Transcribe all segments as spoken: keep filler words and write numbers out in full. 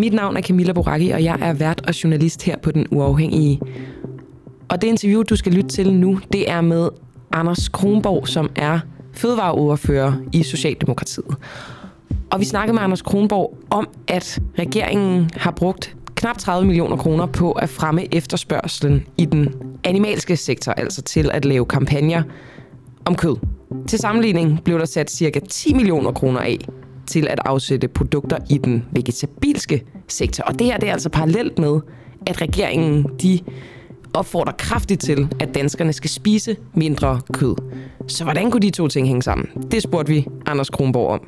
Mit navn er Camilla Boracchi, og jeg er vært og journalist her på Den Uafhængige. Og det interview, du skal lytte til nu, det er med Anders Kronborg, som er fødevareordfører i Socialdemokratiet. Og vi snakkede med Anders Kronborg om, at regeringen har brugt knap tredive millioner kroner på at fremme efterspørgslen i den animalske sektor, altså til at lave kampagner om kød. Til sammenligning blev der sat cirka ti millioner kroner af til at afsætte produkter i den vegetabilske sektor. Og det her det er altså parallelt med, at regeringen de opfordrer kraftigt til, at danskerne skal spise mindre kød. Så hvordan kunne de to ting hænge sammen? Det spurgte vi Anders Kronborg om.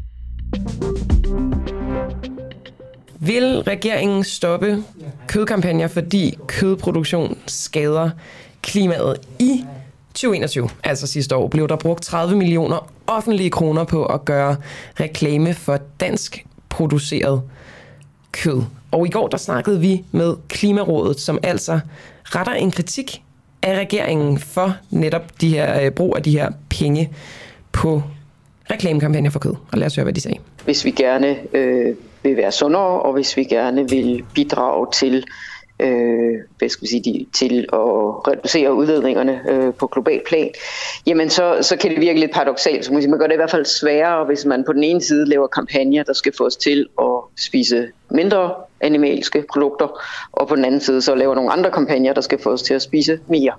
Vil regeringen stoppe kødkampagner, fordi kødproduktion skader klimaet? I tyve enogtyve, altså sidste år, blev der brugt tredive millioner offentlige kroner på at gøre reklame for dansk produceret kød. Og i går der snakkede vi med Klimarådet, som altså retter en kritik af regeringen for netop de her øh, brug af de her penge på reklamekampagner for kød. Og lad os høre, hvad de sagde. Hvis vi gerne øh, vil være sundere, og hvis vi gerne vil bidrage til Øh, hvad skal vi sige, til at reducere udledningerne øh, på global plan, jamen så, så kan det virke lidt paradoksalt. Så man gør det i hvert fald sværere, hvis man på den ene side laver kampagner, der skal få os til at spise mindre animalske produkter, og på den anden side så laver nogle andre kampagner, der skal få os til at spise mere.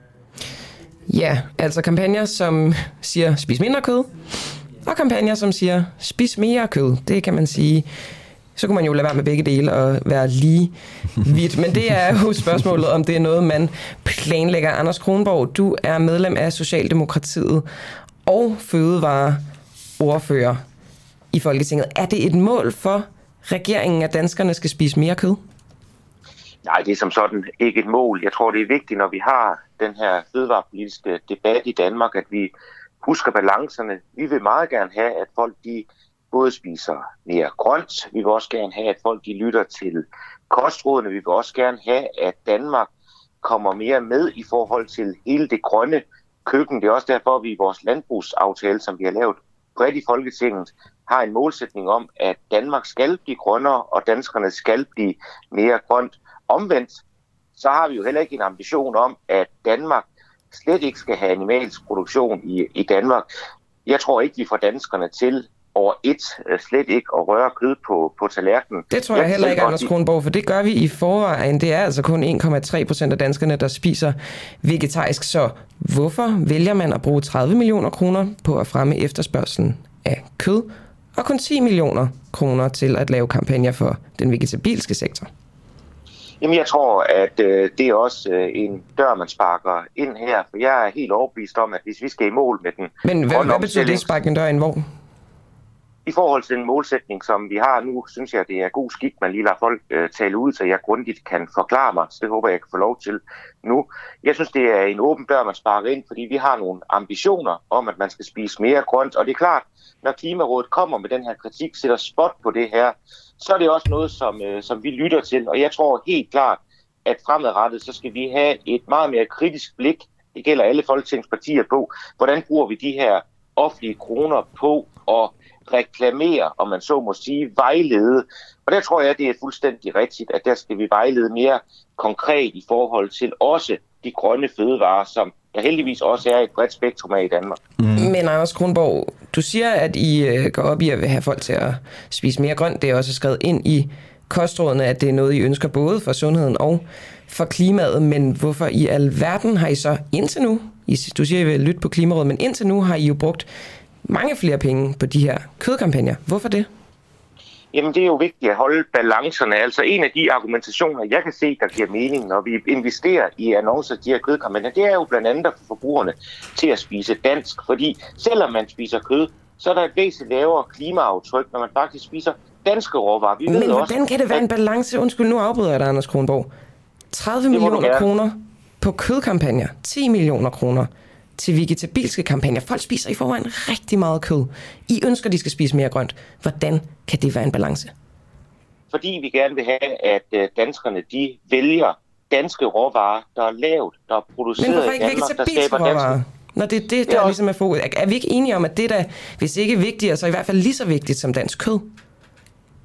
Ja, altså kampagner, som siger, spis mindre kød, og kampagner, som siger, spis mere kød. Det kan man sige. Så kunne man jo lade være med begge dele og være lige vidt. Men det er jo spørgsmålet, om det er noget, man planlægger. Anders Kronborg, du er medlem af Socialdemokratiet og fødevareordfører i Folketinget. Er det et mål for regeringen, at danskerne skal spise mere kød? Nej, det er som sådan ikke et mål. Jeg tror, det er vigtigt, når vi har den her fødevarepolitiske debat i Danmark, at vi husker balancerne. Vi vil meget gerne have, at folk de både spiser mere grønt. Vi vil også gerne have, at folk de lytter til kostrådene. Vi vil også gerne have, at Danmark kommer mere med i forhold til hele det grønne køkken. Det er også derfor, at vi i vores landbrugsaftale, som vi har lavet bredt i Folketinget, har en målsætning om, at Danmark skal blive grønnere, og danskerne skal blive mere grønt. Omvendt, så har vi jo heller ikke en ambition om, at Danmark slet ikke skal have animalsk produktion i, i Danmark. Jeg tror ikke, vi får danskerne til over et slet ikke at røre kød på, på tallerkenen. Det tror jeg, jeg heller ikke, Anders Kronborg, for det gør vi i forvejen. Det er altså kun en komma tre procent af danskerne, der spiser vegetarisk. Så hvorfor vælger man at bruge tredive millioner kroner på at fremme efterspørgselen af kød, og kun ti millioner kroner til at lave kampagner for den vegetabilske sektor? Jamen, jeg tror, at øh, det er også øh, en dør, man sparker ind her, for jeg er helt overbevist om, at hvis vi skal i mål med den... Men hvad, hvad betyder det, sparke en dør ind hvor? I forhold til den målsætning, som vi har nu, synes jeg, det er god skik, man lige lader folk øh, tale ud, så jeg grundigt kan forklare mig. Så det håber jeg, jeg kan få lov til nu. Jeg synes, det er en åben dør, man sparker ind, fordi vi har nogle ambitioner om, at man skal spise mere grønt. Og det er klart, når Klimarådet kommer med den her kritik, sætter spot på det her, så er det også noget, som, øh, som vi lytter til. Og jeg tror helt klart, at fremadrettet, så skal vi have et meget mere kritisk blik. Det gælder alle folketingspartier på. Hvordan bruger vi de her offentlige kroner på at reklamere, om man så må sige, vejlede. Og der tror jeg, det er fuldstændig rigtigt, at der skal vi vejlede mere konkret i forhold til også de grønne fødevarer, som der heldigvis også er et bredt spektrum af i Danmark. Mm. Men Anders Kronborg, du siger, at I går op i at have folk til at spise mere grønt. Det er også skrevet ind i kostrådene, at det er noget, I ønsker både for sundheden og for klimaet. Men hvorfor i alverden har I så indtil nu, du siger, I vil lytte på Klimarådet, men indtil nu har I jo brugt mange flere penge på de her kødkampagner. Hvorfor det? Jamen, det er jo vigtigt at holde balancerne. Altså, en af de argumentationer, jeg kan se, der giver mening, når vi investerer i annoncer de her kødkampagner, det er jo blandt andet at få forbrugerne til at spise dansk. Fordi selvom man spiser kød, så er der et væsentligt lavere klimaaftryk, når man faktisk spiser danske råvarer. Vi Men ved hvordan også, kan det være en balance? Undskyld, nu afbryder jeg dig, Anders Kronborg. tredive millioner kroner på kødkampagner, ti millioner kroner til vegetabilske kampagner. Folk spiser i forvejen rigtig meget kød. I ønsker, de skal spise mere grønt. Hvordan kan det være en balance? Fordi vi gerne vil have, at danskerne de vælger danske råvarer, der er lavet, der er produceret i Danmark, der skaber danske. Når det er det, der det er ligesom er fokus. Er vi ikke enige om, at det der, hvis ikke vigtigere, så i hvert fald lige så vigtigt som dansk kød?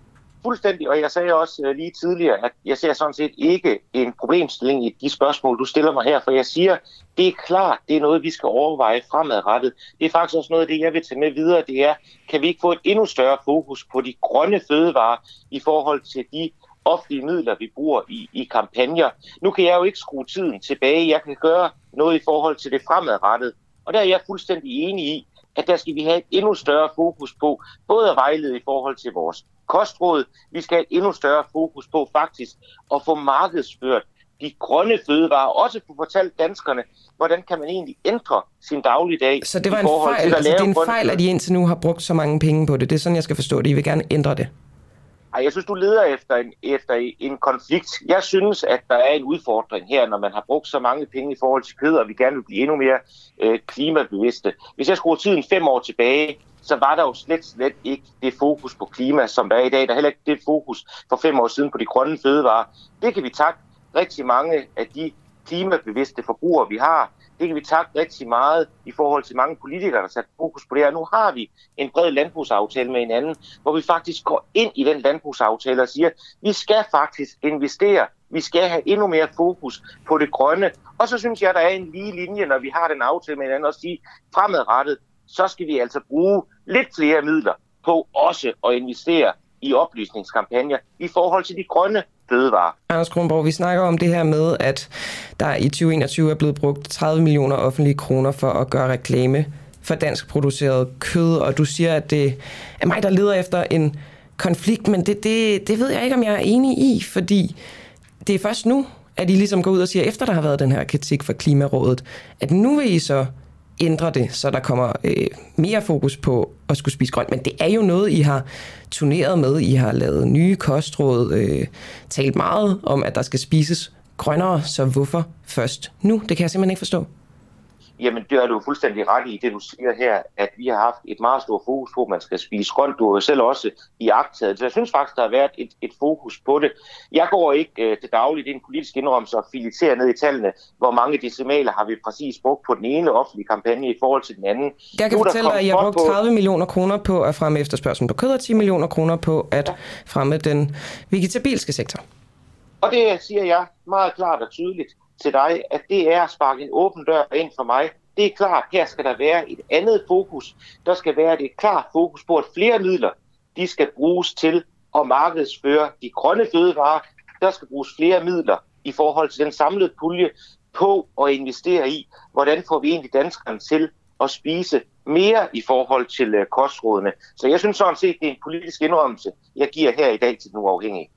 fuldstændig, og jeg sagde også uh, lige tidligere, at jeg ser sådan set ikke en problemstilling i de spørgsmål, du stiller mig her, for jeg siger, det er klart, det er noget, vi skal overveje fremadrettet. Det er faktisk også noget af det, jeg vil tage med videre, det er, kan vi ikke få et endnu større fokus på de grønne fødevarer i forhold til de offentlige midler, vi bruger i, i kampagner. Nu kan jeg jo ikke skrue tiden tilbage, jeg kan gøre noget i forhold til det fremadrettet, og der er jeg fuldstændig enig i, at der skal vi have et endnu større fokus på, både at vejlede i forhold til vores kostråd, vi skal have et endnu større fokus på faktisk at få markedsført de grønne fødevarer, også få fortalt danskerne, hvordan kan man egentlig ændre sin dagligdag. Så det var en fejl, altså det er en fejl, at I indtil nu har brugt så mange penge på det. Det er sådan, jeg skal forstå det. I vil gerne ændre det. Ej, jeg synes, du leder efter en, efter en konflikt. Jeg synes, at der er en udfordring her, når man har brugt så mange penge i forhold til kød, og vi gerne vil blive endnu mere øh, klimabevidste. Hvis jeg skruer tiden fem år tilbage, så var der jo slet, slet ikke det fokus på klima, som der er i dag. Der er heller ikke det fokus for fem år siden på de grønne fødevarer. Det kan vi takke rigtig mange af de klimabevidste forbrugere, vi har. Det kan vi takke rigtig meget i forhold til mange politikere, der satte fokus på det her. Nu har vi en bred landbrugsaftale med hinanden, hvor vi faktisk går ind i den landbrugsaftale og siger, vi skal faktisk investere, vi skal have endnu mere fokus på det grønne. Og så synes jeg, der er en lige linje, når vi har den aftale med hinanden, og sige, fremadrettet, så skal vi altså bruge lidt flere midler på også at investere i oplysningskampagner i forhold til de grønne fødevarer. Anders Kronborg, vi snakker om det her med, at der i tyve enogtyve er blevet brugt tredive millioner offentlige kroner for at gøre reklame for dansk produceret kød, og du siger, at det er mig, der leder efter en konflikt, men det, det, det ved jeg ikke, om jeg er enig i, fordi det er først nu, at I ligesom går ud og siger, efter der har været den her kritik fra Klimarådet, at nu vil I så ændre det, så der kommer øh, mere fokus på at skulle spise grønt. Men det er jo noget, I har turneret med. I har lavet nye kostråd, øh, talt meget om, at der skal spises grønnere, så hvorfor først nu? Det kan jeg simpelthen ikke forstå. Jamen, det er du fuldstændig ret i, det du siger her, at vi har haft et meget stort fokus på, at man skal spise grønt. Du har jo selv også i agttaget. Så jeg synes faktisk, der har været et, et fokus på det. Jeg går ikke øh, til dagligt, det er en politisk indrømmelse, og fileterer ned i tallene, hvor mange decimaler har vi præcis brugt på den ene offentlige kampagne i forhold til den anden. Jeg kan nu, fortælle dig, at jeg har brugt tredive millioner kroner på at fremme efterspørgselen på kød og ti millioner kroner på at fremme den vegetabilske sektor. Og det siger jeg meget klart og tydeligt til dig, at det er at sparke en åben dør ind for mig. Det er klart, her skal der være et andet fokus. Der skal være et klart fokus på, at flere midler, de skal bruges til at markedsføre de grønne fødevarer. Der skal bruges flere midler i forhold til den samlede pulje på at investere i, hvordan får vi egentlig danskerne til at spise mere i forhold til kostrådene. Så jeg synes sådan set, det er en politisk indrømmelse, jeg giver her i dag til Den Uafhængige.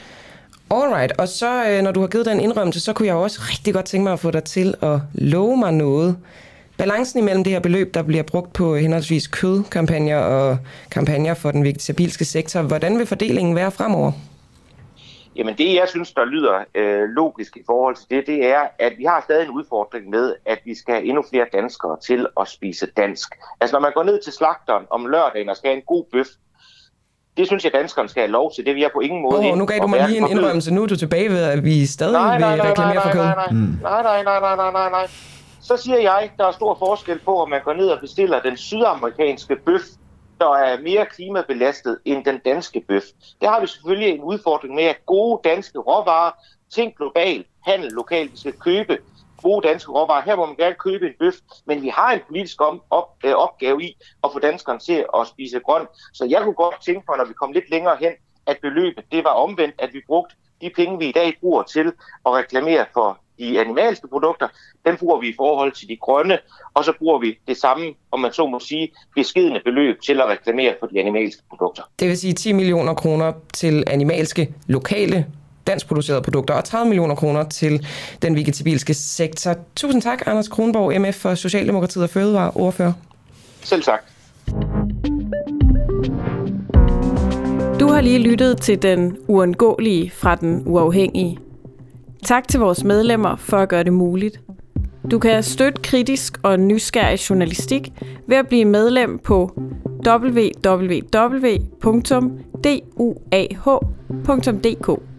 Alright, og så når du har givet den indrømmelse, så kunne jeg også rigtig godt tænke mig at få dig til at love mig noget. Balancen imellem det her beløb, der bliver brugt på henholdsvis kødkampagner og kampagner for den vegetabilske sektor, hvordan vil fordelingen være fremover? Jamen det, jeg synes, der lyder øh, logisk i forhold til det, det er, at vi har stadig en udfordring med, at vi skal have endnu flere danskere til at spise dansk. Altså når man går ned til slagteren om lørdagen og skal have en god bøf, det synes jeg, danskerne skal have lov til. Det vil jeg på ingen måde... Oh, nu gav du mig lige en indrømmelse. Nu er du tilbage ved, at vi stadig nej, nej, vil reklamere for kød. Nej, nej, nej, nej, nej, nej, nej, nej, nej. Så siger jeg, der er stor forskel på, om man går ned og bestiller den sydamerikanske bøf, der er mere klimabelastet end den danske bøf. Der har vi selvfølgelig en udfordring med, at gode danske råvarer, ting global, handel lokalt, vi skal købe gode danske råvarer. Her må man gerne købe en bøf, men vi har en politisk op, op, øh, opgave i at få danskerne til at spise grønt. Så jeg kunne godt tænke mig, når vi kom lidt længere hen, at beløbet det var omvendt, at vi brugte de penge, vi i dag bruger til at reklamere for de animalske produkter, dem bruger vi i forhold til de grønne, og så bruger vi det samme, om man så må sige, beskedne beløb til at reklamere for de animalske produkter. Det vil sige ti millioner kroner til animalske, lokale, danskproducerede produkter, og tredive millioner kroner til den vegetabilske sektor. Tusind tak, Anders Kronborg, M F for Socialdemokratiet og Fødevareordfører. Selv tak. Du har lige lyttet til Den Uundgåelige fra Den Uafhængige. Tak til vores medlemmer for at gøre det muligt. Du kan støtte kritisk og nysgerrig journalistik ved at blive medlem på w w w punktum d u a h punktum d k.